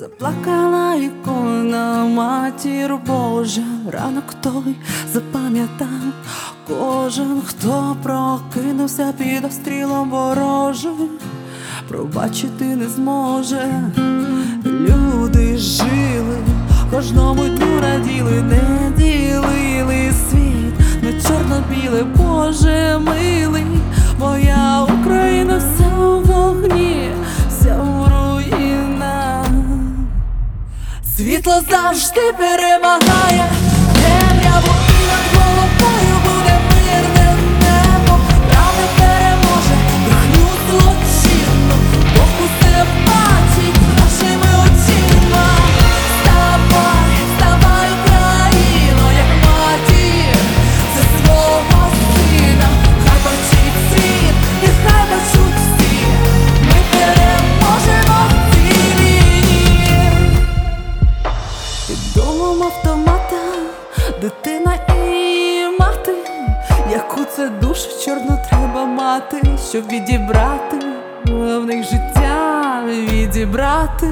Заплакала ікона, матір Божа, ранок той запам'ятав кожен, хто прокинувся під обстрілом ворожим, пробачити не зможе. Люди жили, кожному дню раділи, не ділили світ на чорно-біле, Боже милий. Моя Україна вся у вогні, вся в руїнах. Світло завжди перемагає темряву, і над головою буде мирне небо. Правда переможе брехню злочинну, Бог усе бачить нашими очима. Вставай, вставай, Україно, як матір за свого сина. Хай бачить світ, і хай бачуть всі, ми переможемо в цій війні. Під домом автомата дитина і мати, яку це душу чорну треба мати, щоб відібрати в них життя, відібрати.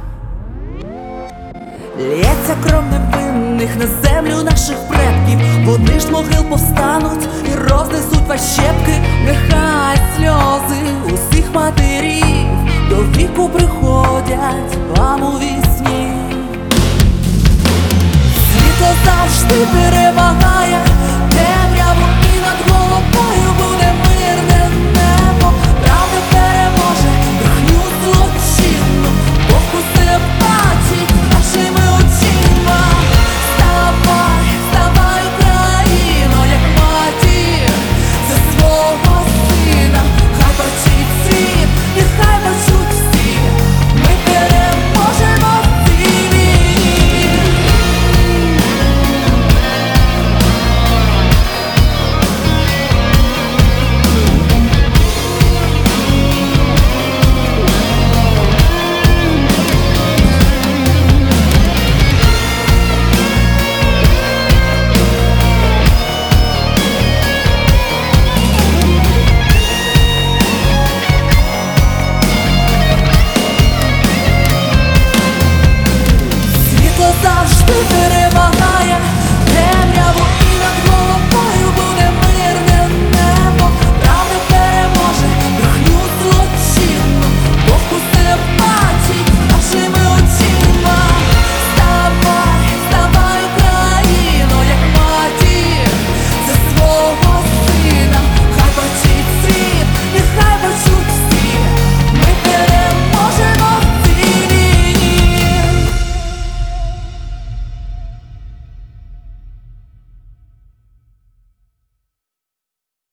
Лється кров невинних на землю наших предків, вони ж з могил повстануть і рознесуть вас щепки. Нехай сльози усіх матерів до віку приходять вам у вісні. Світло завжди перемагає